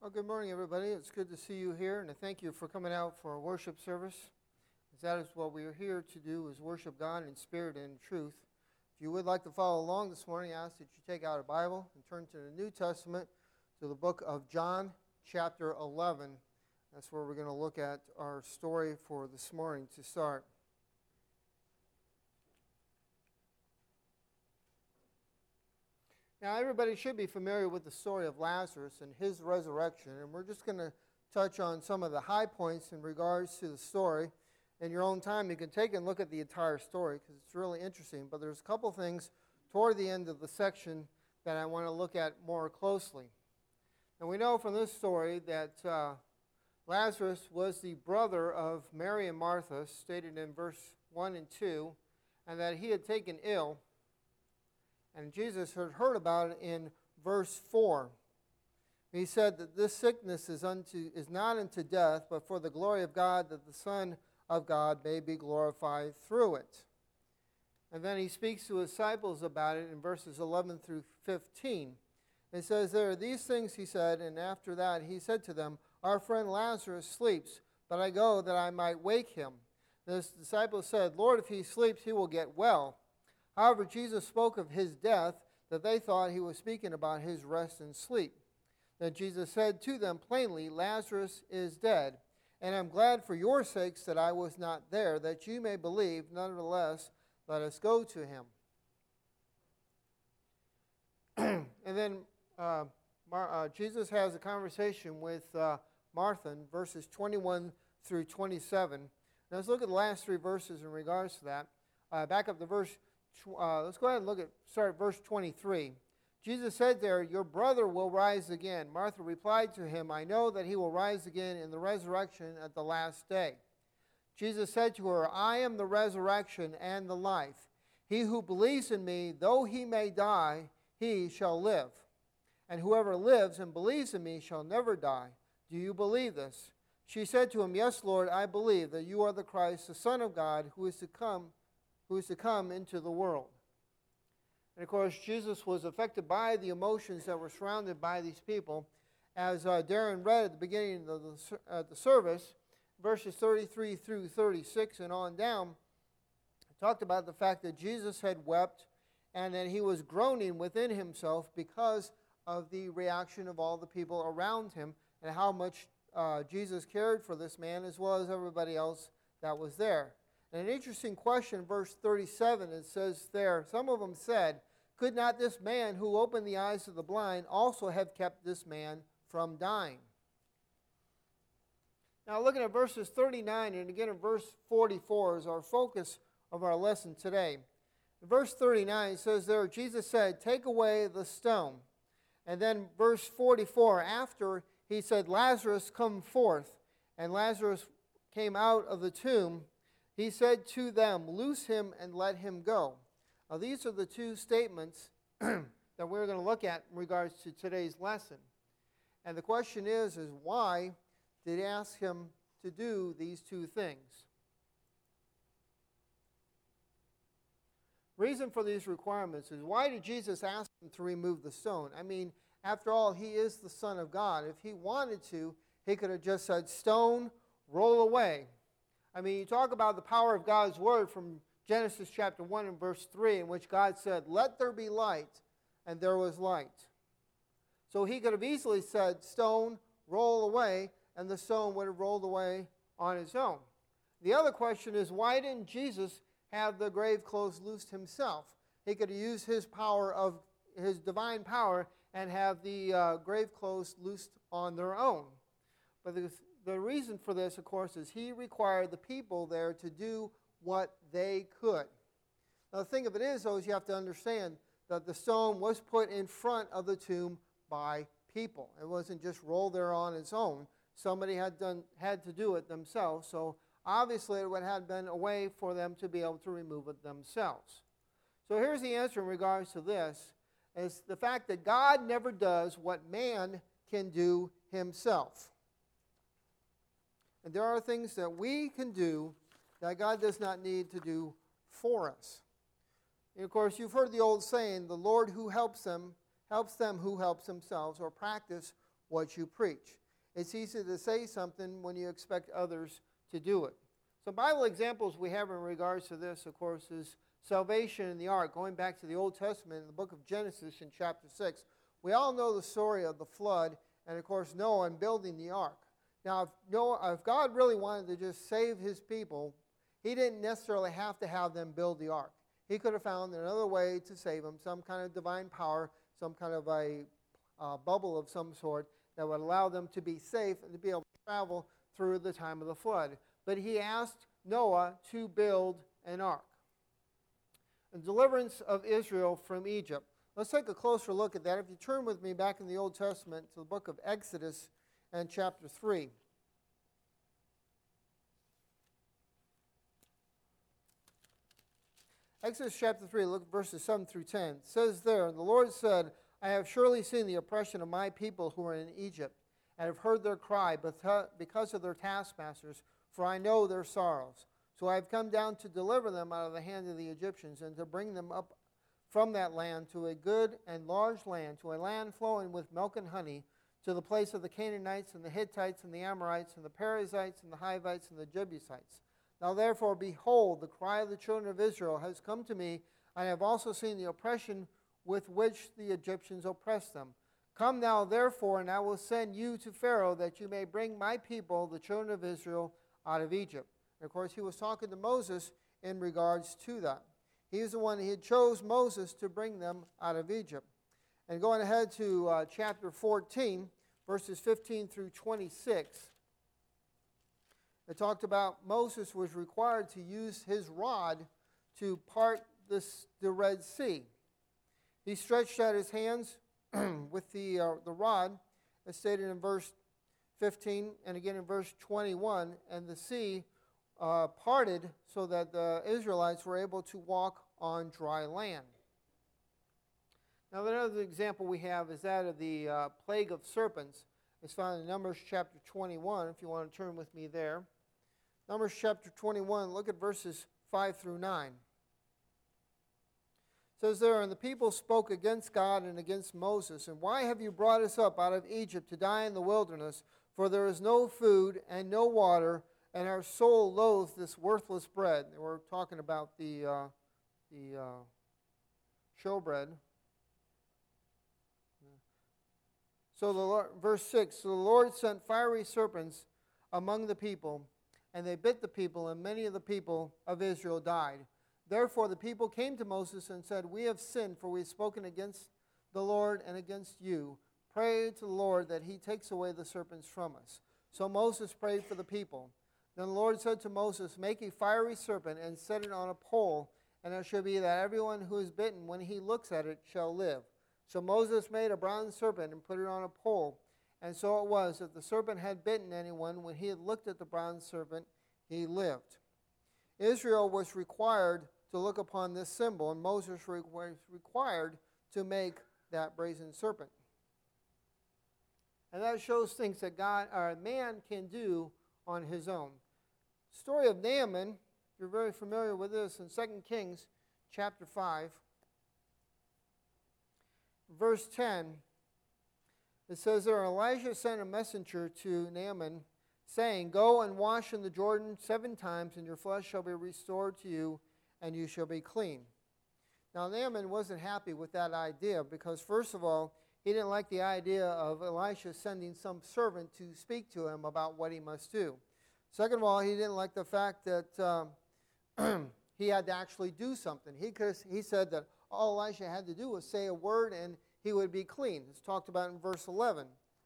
Well, good morning, everybody. It's good to see you here, and I thank you for coming out for our worship service. That is what we are here to do, is worship God in spirit and in truth. If you would like to follow along this morning, I ask that you take out a Bible and turn to the New Testament, to the book of John, chapter 11. That's where we're going to look at our story for this morning to start. Now, everybody should be familiar with the story of Lazarus and his resurrection, and we're just going to touch on some of the high points in regards to the story. In your own time, you can take and look at the entire story because it's really interesting, but there's a couple things toward the end of the section that I want to look at more closely. And we know from this story that Lazarus was the brother of Mary and Martha, stated in verse 1 and 2, and that he had taken ill. And Jesus had heard about it in verse 4. He said that this sickness is not unto death, but for the glory of God, that the Son of God may be glorified through it. And then he speaks to his disciples about it in verses 11 through 15. It says there, these things he said, and after that he said to them, our friend Lazarus sleeps, but I go that I might wake him. His disciples said, Lord, if he sleeps, he will get well. However, Jesus spoke of his death, that they thought he was speaking about his rest and sleep. Then Jesus said to them plainly, Lazarus is dead, and I'm glad for your sakes that I was not there, that you may believe. Nevertheless, let us go to him. And then Jesus has a conversation with Martha in verses 21 through 27. Now let's look at the last three verses in regards to that. Back up to verse let's go ahead and start at verse 23. Jesus said there, your brother will rise again. Martha replied to him, I know that he will rise again in the resurrection at the last day. Jesus said to her, I am the resurrection and the life. He who believes in me, though he may die, he shall live. And whoever lives and believes in me shall never die. Do you believe this? She said to him, yes, Lord, I believe that you are the Christ, the Son of God, who is to come into the world. And of course, Jesus was affected by the emotions that were surrounded by these people. As Darren read at the beginning of the service, verses 33 through 36 and on down, talked about the fact that Jesus had wept and that he was groaning within himself because of the reaction of all the people around him and how much Jesus cared for this man as well as everybody else that was there. And an interesting question, verse 37, it says there, some of them said, could not this man who opened the eyes of the blind also have kept this man from dying? Now looking at verses 39 and again in verse 44 is our focus of our lesson today. In verse 39 it says there, Jesus said, take away the stone. And then verse 44, after he said, Lazarus, come forth. And Lazarus came out of the tomb. He said to them, loose him and let him go. Now these are the two statements that we're going to look at in regards to today's lesson. And the question is why did he ask him to do these two things? Reason for these requirements is, why did Jesus ask him to remove the stone? I mean, after all, he is the Son of God. If he wanted to, he could have just said, stone, roll away. I mean, you talk about the power of God's word from Genesis chapter 1 and verse 3, in which God said, let there be light, and there was light. So he could have easily said, stone, roll away, and the stone would have rolled away on its own. The other question is, why didn't Jesus have the grave clothes loosed himself? He could have used his power of his divine power and have the grave clothes loosed on their own. But the reason for this, of course, is he required the people there to do what they could. Now, the thing of it is, though, is you have to understand that the stone was put in front of the tomb by people. It wasn't just rolled there on its own. Somebody had to do it themselves. So obviously, it would have been a way for them to be able to remove it themselves. So here's the answer in regards to this, is the fact that God never does what man can do himself. And there are things that we can do that God does not need to do for us. And of course, you've heard the old saying, the Lord who helps them who helps themselves, or practice what you preach. It's easy to say something when you expect others to do it. So Bible examples we have in regards to this, of course, is salvation in the ark. Going back to the Old Testament in the book of Genesis in chapter 6, we all know the story of the flood and, of course, Noah and building the ark. Now, if God really wanted to just save his people, he didn't necessarily have to have them build the ark. He could have found another way to save them, some kind of divine power, some kind of a bubble of some sort that would allow them to be safe and to be able to travel through the time of the flood. But he asked Noah to build an ark. The deliverance of Israel from Egypt. Let's take a closer look at that. If you turn with me back in the Old Testament to the book of Exodus and chapter 3. Exodus chapter 3, look at verses 7 through 10. It says there, "The Lord said, I have surely seen the oppression of my people who are in Egypt, and have heard their cry because of their taskmasters, for I know their sorrows. So I have come down to deliver them out of the hand of the Egyptians, and to bring them up from that land to a good and large land, to a land flowing with milk and honey, to the place of the Canaanites and the Hittites and the Amorites and the Perizzites and the Hivites and the Jebusites. Now therefore, behold, the cry of the children of Israel has come to me. I have also seen the oppression with which the Egyptians oppress them. Come now therefore, and I will send you to Pharaoh, that you may bring my people, the children of Israel, out of Egypt." And of course, he was talking to Moses in regards to that. He was the one, he had chose Moses to bring them out of Egypt. And going ahead to chapter 14, verses 15 through 26, it talked about Moses was required to use his rod to part the Red Sea. He stretched out his hands with the rod, as stated in verse 15 and again in verse 21, and the sea parted so that the Israelites were able to walk on dry land. Now, the other example we have is that of the plague of serpents. It's found in Numbers chapter 21, if you want to turn with me there. Numbers chapter 21, look at verses 5 through 9. It says there, "And the people spoke against God and against Moses, and why have you brought us up out of Egypt to die in the wilderness? For there is no food and no water, and our soul loathes this worthless bread." And we're talking about the showbread. So verse 6, "So the Lord sent fiery serpents among the people, and they bit the people, and many of the people of Israel died. Therefore the people came to Moses and said, 'We have sinned, for we have spoken against the Lord and against you. Pray to the Lord that he takes away the serpents from us.' So Moses prayed for the people. Then the Lord said to Moses, 'Make a fiery serpent and set it on a pole, and it shall be that everyone who is bitten, when he looks at it, shall live.' So Moses made a bronze serpent and put it on a pole. And so it was, if the serpent had bitten anyone, when he had looked at the bronze serpent, he lived." Israel was required to look upon this symbol, and Moses was required to make that brazen serpent. And that shows things that man can do on his own. The story of Naaman, if you're very familiar with this, in 2 Kings chapter 5, verse 10, it says there, "Elijah sent a messenger to Naaman, saying, 'Go and wash in the Jordan 7 times, and your flesh shall be restored to you, and you shall be clean.'" Now, Naaman wasn't happy with that idea because, first of all, he didn't like the idea of Elisha sending some servant to speak to him about what he must do. Second of all, he didn't like the fact that he had to actually do something. He said that all Elisha had to do was say a word and he would be clean. It's talked about in verse 11.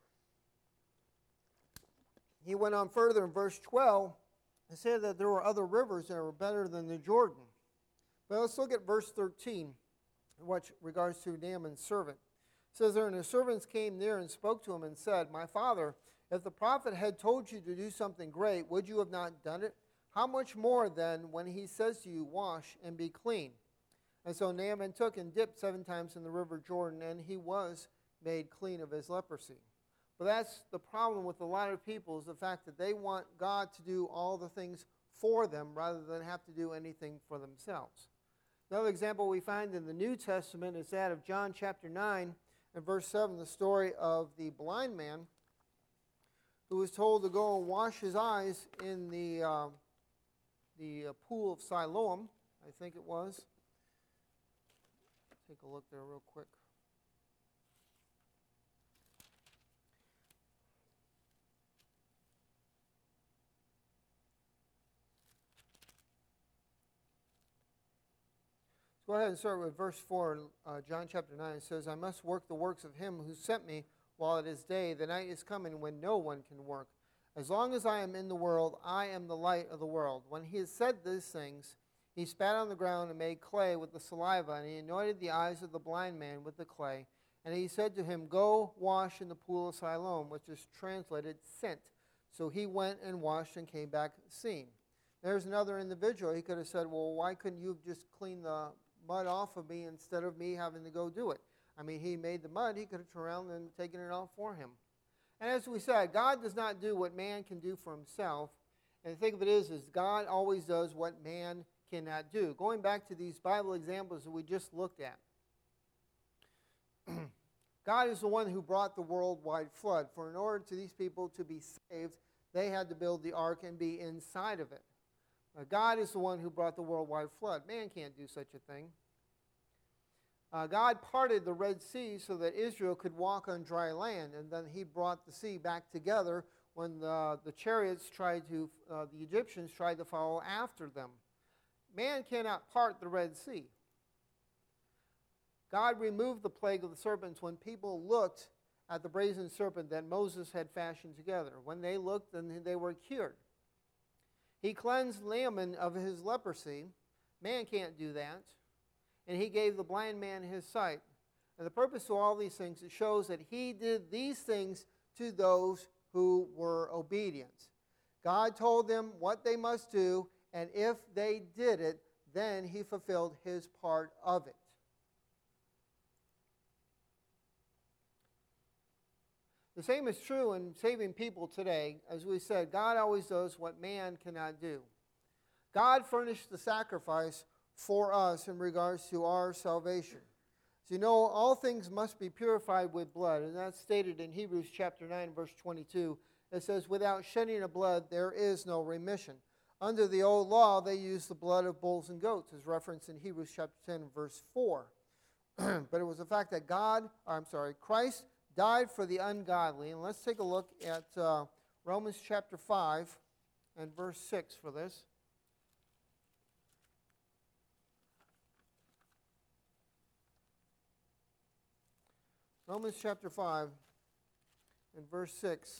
He went on further in verse 12 and said that there were other rivers that were better than the Jordan. But let's look at verse 13, what regards to Naaman's servant. It says there, "And his servants came near and spoke to him and said, 'My father, if the prophet had told you to do something great, would you have not done it? How much more then when he says to you, wash and be clean?' And so Naaman took and dipped 7 times in the river Jordan, and he was made clean of his leprosy." But that's the problem with a lot of people, is the fact that they want God to do all the things for them rather than have to do anything for themselves. Another example we find in the New Testament is that of John chapter 9 in verse 7 the story of the blind man who was told to go and wash his eyes in the pool of Siloam, I think it was. Take a look there real quick. Go ahead and start with verse 4 in John chapter 9. It says, I must work the works of him who sent me while it is day. The night is coming when no one can work. As long as I am in the world, I am the light of the world. When he had said these things, he spat on the ground and made clay with the saliva, and he anointed the eyes of the blind man with the clay. And he said to him, Go wash in the pool of Siloam, which is translated sent. So he went and washed and came back seeing. There's another individual. He could have said, well, why couldn't you just clean the mud off of me instead of me having to go do it? I mean, he made the mud. He could have turned around and taken it off for him. And as we said, God does not do what man can do for himself. And the thing of it is God always does what man cannot do. Going back to these Bible examples that we just looked at, God is the one who brought the worldwide flood. For in order to these people to be saved, they had to build the ark and be inside of it. God is the one who brought the worldwide flood. Man can't do such a thing. God parted the Red Sea so that Israel could walk on dry land, and then he brought the sea back together when the Egyptians tried to follow after them. Man cannot part the Red Sea. God removed the plague of the serpents when people looked at the brazen serpent that Moses had fashioned together. When they looked, then they were cured. He cleansed Naaman of his leprosy. Man can't do that. And he gave the blind man his sight. And the purpose of all these things, it shows that he did these things to those who were obedient. God told them what they must do, and if they did it, then he fulfilled his part of it. The same is true in saving people today. As we said, God always does what man cannot do. God furnished the sacrifice for us in regards to our salvation. So you know, all things must be purified with blood, and that's stated in Hebrews chapter 9, verse 22. It says, without shedding of blood, there is no remission. Under the old law, they used the blood of bulls and goats, as referenced in Hebrews chapter 10, verse 4. But it was the fact that Christ died for the ungodly. And let's take a look at Romans chapter 5 and verse 6 for this. Romans chapter 5 and verse 6.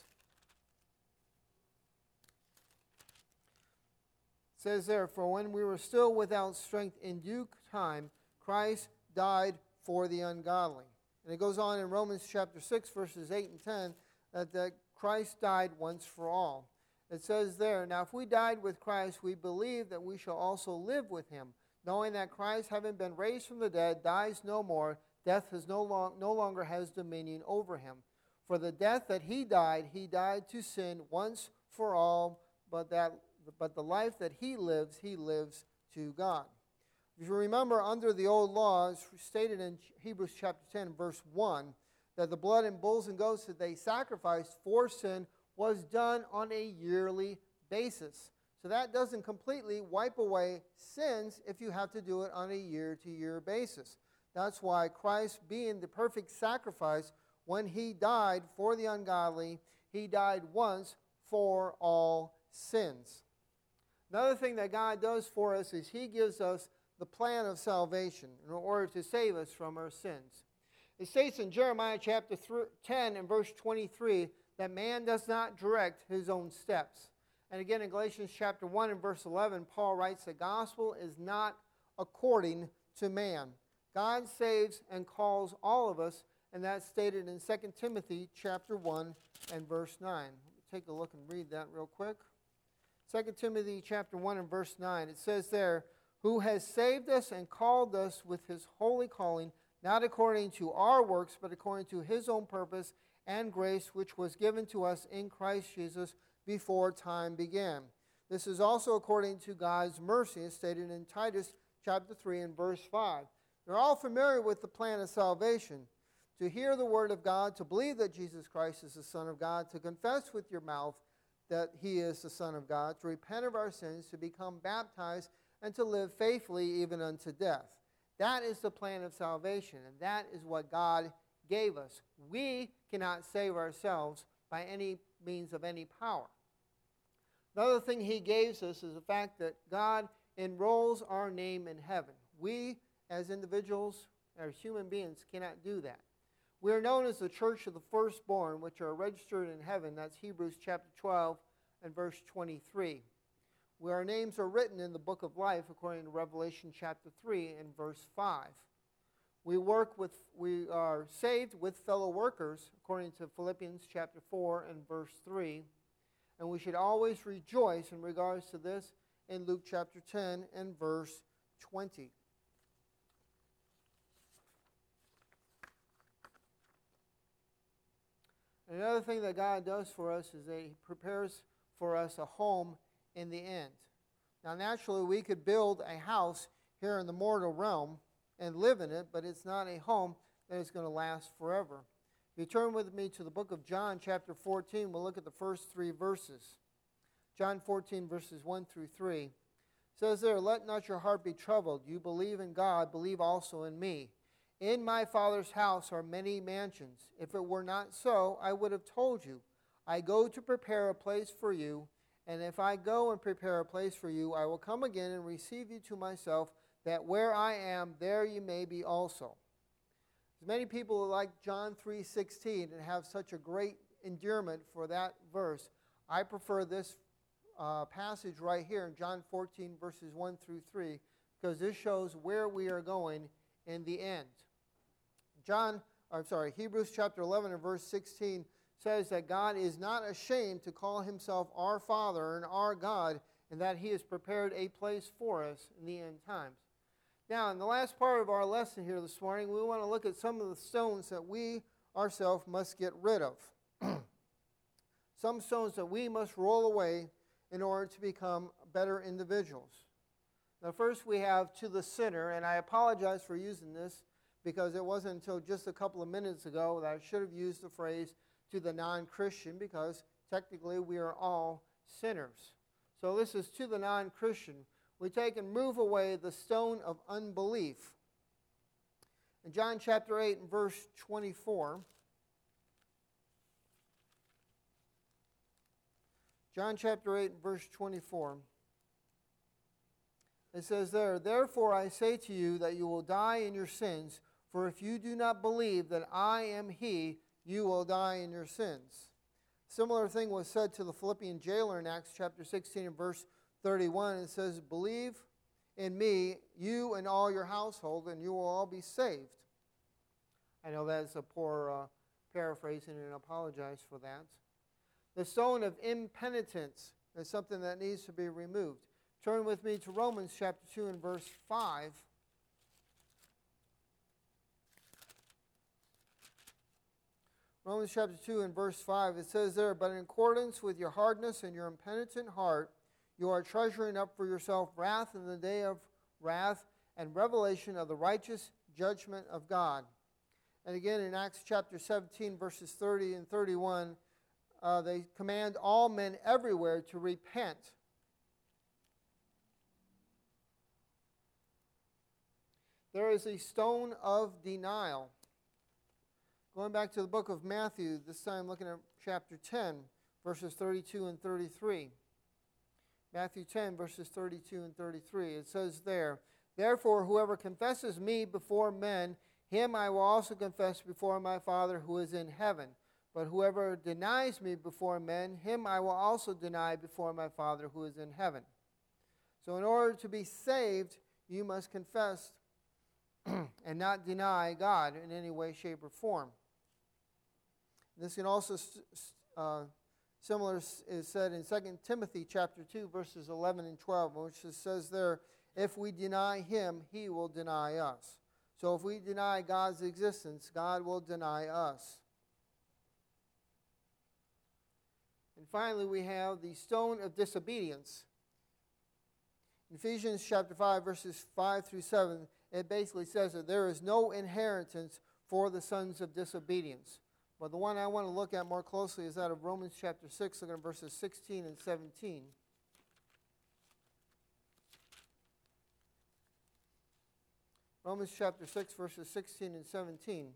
It says there, for when we were still without strength in due time, Christ died for the ungodly. And it goes on in Romans chapter 6, verses 8 and 10, that Christ died once for all. It says there, now if we died with Christ, we believe that we shall also live with him, knowing that Christ, having been raised from the dead, dies no more. Death has no longer has dominion over him. For the death that he died to sin once for all, but the life that he lives to God. If you remember, under the old law, it's stated in Hebrews chapter 10, verse 1, that the blood and bulls and goats that they sacrificed for sin was done on a yearly basis. So that doesn't completely wipe away sins if you have to do it on a year-to-year basis. That's why Christ, being the perfect sacrifice, when he died for the ungodly, he died once for all sins. Another thing that God does for us is he gives us the plan of salvation in order to save us from our sins. It states in Jeremiah chapter 10 and verse 23 that man does not direct his own steps. And again in Galatians chapter 1 and verse 11, Paul writes, the gospel is not according to man. God saves and calls all of us, and that's stated in 2 Timothy chapter 1 and verse 9. Let me take a look and read that real quick. 2 Timothy chapter 1 and verse 9, it says there, who has saved us and called us with his holy calling, not according to our works, but according to his own purpose and grace, which was given to us in Christ Jesus before time began. This is also according to God's mercy, as stated in Titus chapter 3 and verse 5. They're all familiar with the plan of salvation. to hear the word of God, to believe that Jesus Christ is the Son of God, to confess with your mouth that he is the Son of God, to repent of our sins, to become baptized, and to live faithfully even unto death. That is the plan of salvation, and that is what God gave us. We cannot save ourselves by any means of any power. Another thing he gave us is the fact that God enrolls our name in heaven. We, as individuals, as human beings, cannot do that. We are known as the church of the firstborn, which are registered in heaven. That's Hebrews chapter 12 and verse 23. Where our names are written in the book of life, according to Revelation chapter 3 and verse 5. We are saved with fellow workers, according to Philippians chapter 4 and verse 3. And we should always rejoice in regards to this in Luke chapter 10 and verse 20. Another thing that God does for us is that he prepares for us a home in the end. Now, naturally, we could build a house here in the mortal realm and live in it, but it's not a home that is going to last forever. If you turn with me to the book of John, chapter 14, we'll look at the first 3 verses. John 14, verses 1 through 3. It says there, "Let not your heart be troubled. You believe in God, believe also in me. In my Father's house are many mansions. If it were not so, I would have told you. I go to prepare a place for you, and if I go and prepare a place for you, I will come again and receive you to myself, that where I am, there you may be also." As many people like John 3:16 and have such a great endearment for that verse, I prefer this passage right here in John 14, verses 1 through 3, because this shows where we are going in the end. Hebrews chapter 11 and verse 16 says that God is not ashamed to call himself our Father and our God, and that he has prepared a place for us in the end times. Now, in the last part of our lesson here this morning, we want to look at some of the stones that we ourselves must get rid of. Some stones that we must roll away in order to become better individuals. Now, first we have to the sinner, and I apologize for using this because it wasn't until just a couple of minutes ago that I should have used the phrase to the non-Christian, because technically we are all sinners. So this is to the non-Christian. We take and move away the stone of unbelief. In John chapter 8 and verse 24, John chapter 8 and verse 24, it says there, "Therefore I say to you that you will die in your sins, for if you do not believe that I am he, you will die in your sins." Similar thing was said to the Philippian jailer in Acts chapter 16 and verse 31. It says, "Believe in me, you and all your household, and you will all be saved." I know that is a poor paraphrasing, and I apologize for that. The stone of impenitence is something that needs to be removed. Turn with me to Romans chapter 2 and verse 5. Romans chapter 2 and verse 5, it says there, "But in accordance with your hardness and your impenitent heart, you are treasuring up for yourself wrath in the day of wrath and revelation of the righteous judgment of God." And again in Acts chapter 17, verses 30 and 31, they command all men everywhere to repent. There is a stone of denial. Going back to the book of Matthew, this time looking at chapter 10, verses 32 and 33. Matthew 10, verses 32 and 33. It says there, "Therefore, whoever confesses me before men, him I will also confess before my Father who is in heaven. But whoever denies me before men, him I will also deny before my Father who is in heaven." So in order to be saved, you must confess and not deny God in any way, shape, or form. This can also, similar is said in 2 Timothy chapter 2, verses 11 and 12, which says there, "If we deny him, he will deny us." So if we deny God's existence, God will deny us. And finally, we have the stone of disobedience. In Ephesians chapter 5, verses 5 through 7, it basically says that there is no inheritance for the sons of disobedience. But the one I want to look at more closely is that of Romans chapter 6, looking at verses 16 and 17. Romans chapter 6, verses 16 and 17. It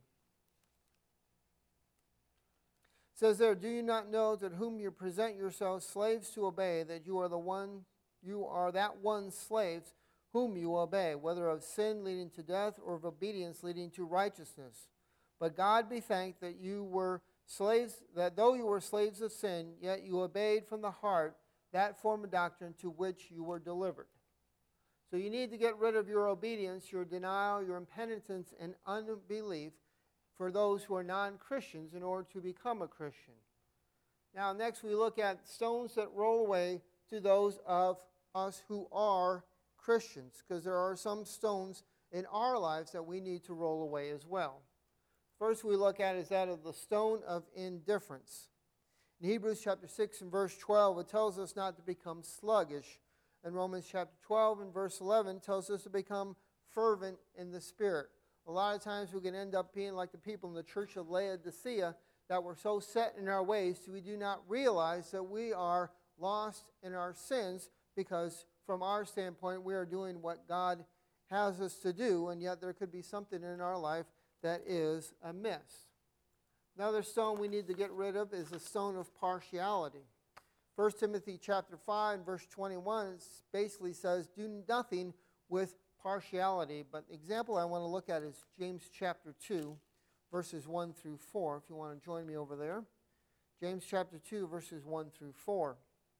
says there, "Do you not know that whom you present yourselves slaves to obey, that you are that one slaves whom you obey, whether of sin leading to death or of obedience leading to righteousness? But God be thanked that you were slaves, that though you were slaves of sin, yet you obeyed from the heart that form of doctrine to which you were delivered." So you need to get rid of your obedience, your denial, your impenitence, and unbelief for those who are non-Christians in order to become a Christian. Now, next we look at stones that roll away to those of us who are Christians, because there are some stones in our lives that we need to roll away as well. First we look at is that of the stone of indifference. In Hebrews chapter 6 and verse 12, it tells us not to become sluggish. And Romans chapter 12 and verse 11 tells us to become fervent in the Spirit. A lot of times we can end up being like the people in the church of Laodicea that we're so set in our ways we do not realize that we are lost in our sins, because from our standpoint we are doing what God has us to do, and yet there could be something in our life that is amiss. Another stone we need to get rid of is the stone of partiality. 1 Timothy chapter 5, verse 21 basically says, "Do nothing with partiality." But the example I want to look at is James chapter 2, verses 1 through 4, if you want to join me over there. James chapter 2, verses 1 through 4.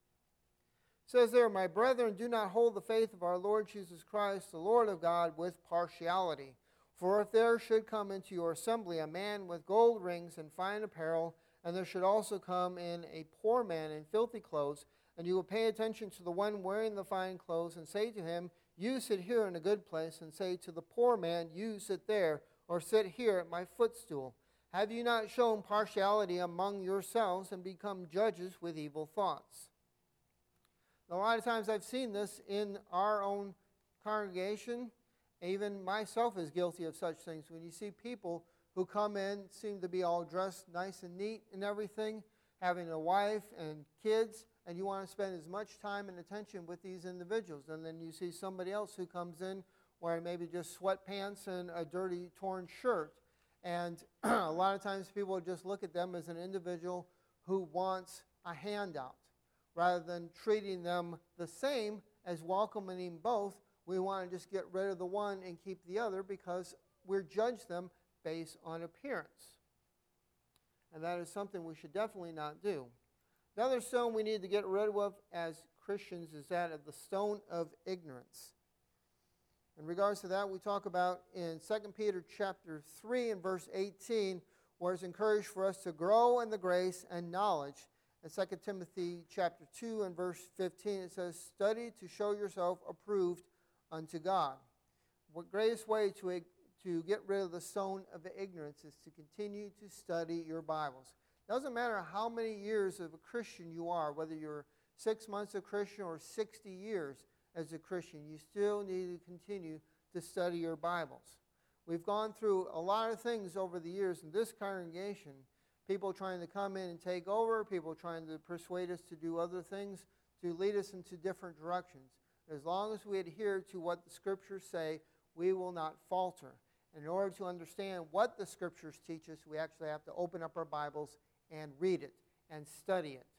It says there, "My brethren, do not hold the faith of our Lord Jesus Christ, the Lord of God, with partiality. For if there should come into your assembly a man with gold rings and fine apparel, and there should also come in a poor man in filthy clothes, and you will pay attention to the one wearing the fine clothes, and say to him, 'You sit here in a good place,' and say to the poor man, 'You sit there,' or 'Sit here at my footstool.' Have you not shown partiality among yourselves, and become judges with evil thoughts?" A lot of times I've seen this in our own congregation. Even myself is guilty of such things. When you see people who come in, seem to be all dressed nice and neat and everything, having a wife and kids, and you want to spend as much time and attention with these individuals. And then you see somebody else who comes in wearing maybe just sweatpants and a dirty, torn shirt. And a lot of times people just look at them as an individual who wants a handout. Rather than treating them the same as welcoming both, we want to just get rid of the one and keep the other, because we judge them based on appearance. And that is something we should definitely not do. Another stone we need to get rid of as Christians is that of the stone of ignorance. In regards to that, we talk about in 2 Peter chapter 3 and verse 18, where it's encouraged for us to grow in the grace and knowledge. In 2 Timothy chapter 2 and verse 15, it says, "Study to show yourself approved unto God." What greatest way to get rid of the stone of ignorance is to continue to study your Bibles. It doesn't matter how many years of a Christian you are, whether you're 6 months a Christian or 60 years as a Christian, you still need to continue to study your Bibles. We've gone through a lot of things over the years in this congregation. People trying to come in and take over, people trying to persuade us to do other things, to lead us into different directions. As long as we adhere to what the Scriptures say, we will not falter. And in order to understand what the Scriptures teach us, we actually have to open up our Bibles and read it and study it.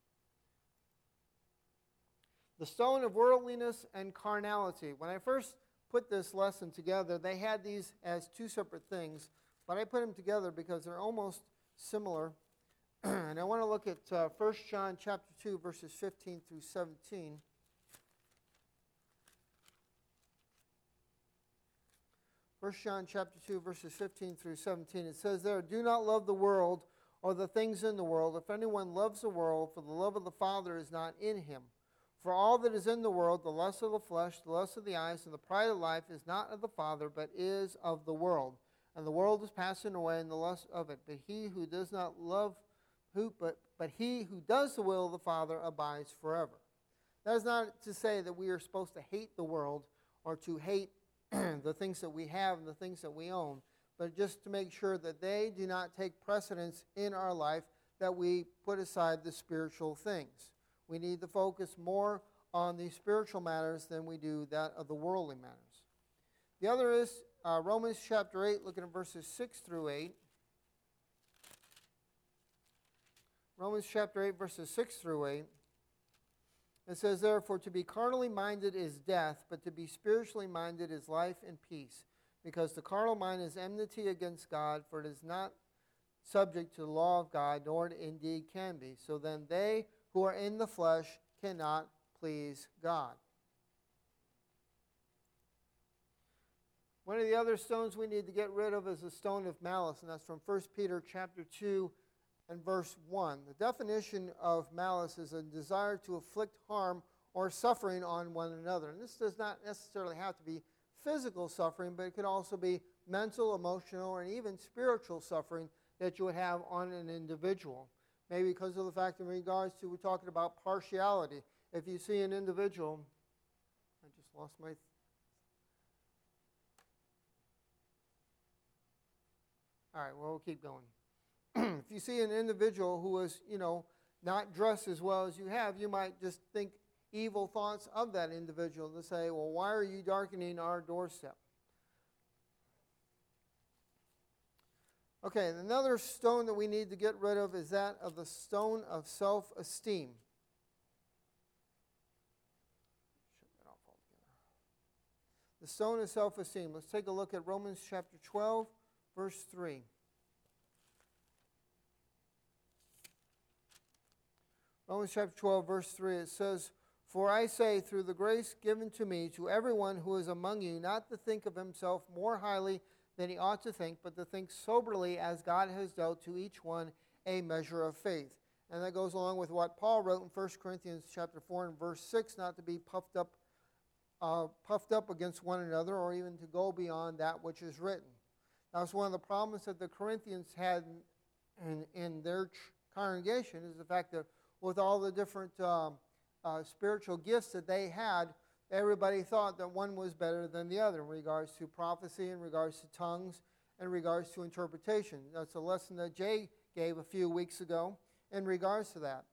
The stone of worldliness and carnality. When I first put this lesson together, they had these as two separate things, but I put them together because they're almost similar. And I want to look at 1 John chapter 2, verses 15 through 17. 1 John chapter 2, verses 15 through 17. It says there, "Do not love the world or the things in the world. If anyone loves the world, for the love of the Father is not in him. For all that is in the world, the lust of the flesh, the lust of the eyes, and the pride of life is not of the Father, but is of the world. And the world is passing away, and the lust of it. But he who does not love, but he who does the will of the Father abides forever." That is not to say that we are supposed to hate the world or to hate the things that we have and the things that we own. but just to make sure that they do not take precedence in our life, that we put aside the spiritual things. We need to focus more on the spiritual matters than we do that of the worldly matters. The other is Romans chapter 8, looking at verses 6 through 8. Romans chapter 8, verses 6 through 8. It says, "Therefore, to be carnally minded is death, but to be spiritually minded is life and peace. Because the carnal mind is enmity against God, for it is not subject to the law of God, nor it indeed can be. So then they who are in the flesh cannot please God." One of the other stones we need to get rid of is the stone of malice, and that's from 1 Peter chapter 2 and verse 1. The definition of malice is a desire to inflict harm or suffering on one another. And this does not necessarily have to be physical suffering, but it could also be mental, emotional, or even spiritual suffering that you would have on an individual. Maybe because of the fact in regards to, we're talking about partiality. If you see an individual, I just lost my... All right, well, we'll keep going. If you see an individual who is, not dressed as well as you have, you might just think evil thoughts of that individual to say, well, why are you darkening our doorstep? Okay, and another stone that we need to get rid of is that of the stone of self-esteem. Shut that off altogether. The stone of self-esteem. Let's take a look at Romans chapter 12, verse 3. Romans chapter 12, verse 3, it says, "For I say, through the grace given to me, to everyone who is among you, not to think of himself more highly than he ought to think, but to think soberly, as God has dealt to each one a measure of faith." And that goes along with what Paul wrote in 1 Corinthians chapter 4 and verse 6, not to be puffed up against one another, or even to go beyond that which is written. That was one of the problems that the Corinthians had in their congregation, is the fact that with all the different spiritual gifts that they had, everybody thought that one was better than the other in regards to prophecy, in regards to tongues, in regards to interpretation. That's a lesson that Jay gave a few weeks ago in regards to that.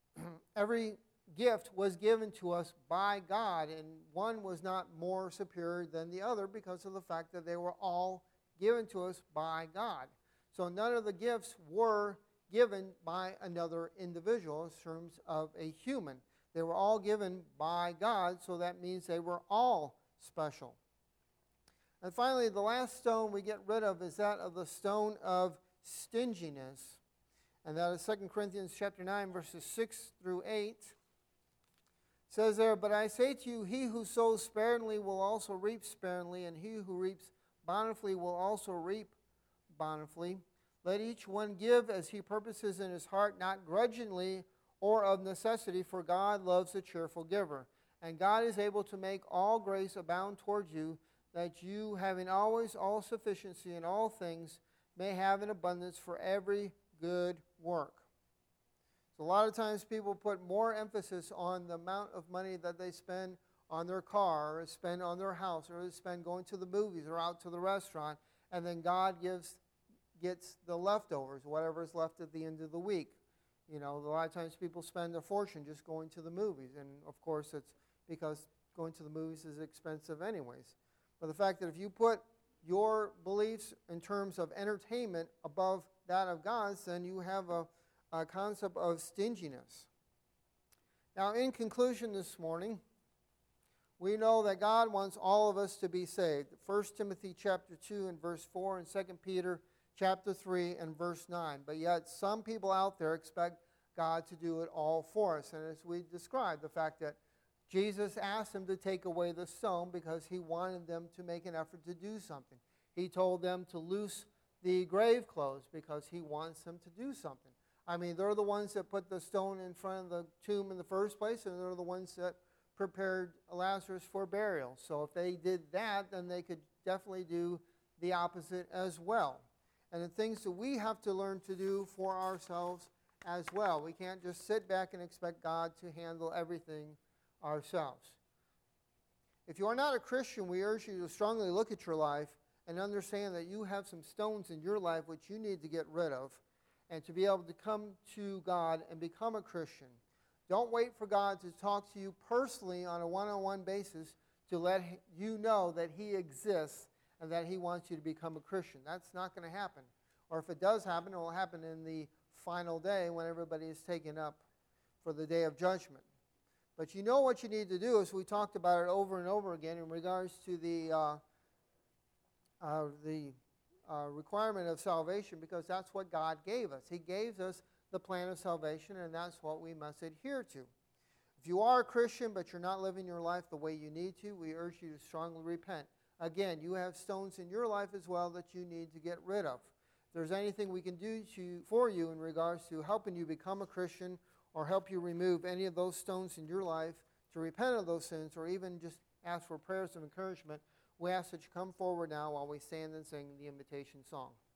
Every gift was given to us by God, and one was not more superior than the other because of the fact that they were all given to us by God. So none of the gifts were given by another individual in terms of a human. They were all given by God, so that means they were all special. And finally, the last stone we get rid of is that of the stone of stinginess. And that is 2 Corinthians chapter 9, verses 6 through 8. It says there, "But I say to you, he who sows sparingly will also reap sparingly, and he who reaps bountifully will also reap bountifully. Let each one give as he purposes in his heart, not grudgingly or of necessity, for God loves a cheerful giver. And God is able to make all grace abound toward you, that you, having always all sufficiency in all things, may have an abundance for every good work." So a lot of times people put more emphasis on the amount of money that they spend on their car, or spend on their house, or spend going to the movies or out to the restaurant, and then God gets the leftovers, whatever is left at the end of the week. A lot of times people spend a fortune just going to the movies, and of course it's because going to the movies is expensive anyways. But the fact that if you put your beliefs in terms of entertainment above that of God's, then you have a concept of stinginess. Now, in conclusion this morning, we know that God wants all of us to be saved. 1 Timothy chapter 2 and verse 4, and 2 Peter chapter 3 and verse 9. But yet some people out there expect God to do it all for us. And as we described, the fact that Jesus asked them to take away the stone because he wanted them to make an effort to do something. He told them to loose the grave clothes because he wants them to do something. I mean, they're the ones that put the stone in front of the tomb in the first place, and they're the ones that prepared Lazarus for burial. So if they did that, then they could definitely do the opposite as well. And the things that we have to learn to do for ourselves as well. We can't just sit back and expect God to handle everything ourselves. If you are not a Christian, we urge you to strongly look at your life and understand that you have some stones in your life which you need to get rid of, and to be able to come to God and become a Christian. Don't wait for God to talk to you personally on a one-on-one basis to let you know that He exists and that He wants you to become a Christian. That's not going to happen. Or if it does happen, it will happen in the final day when everybody is taken up for the day of judgment. But you know what you need to do, as we talked about it over and over again in regards to the requirement of salvation, because that's what God gave us. He gave us the plan of salvation, and that's what we must adhere to. If you are a Christian but you're not living your life the way you need to, we urge you to strongly repent. Again, you have stones in your life as well that you need to get rid of. If there's anything we can do for you in regards to helping you become a Christian, or help you remove any of those stones in your life, to repent of those sins, or even just ask for prayers of encouragement, we ask that you come forward now while we stand and sing the invitation song.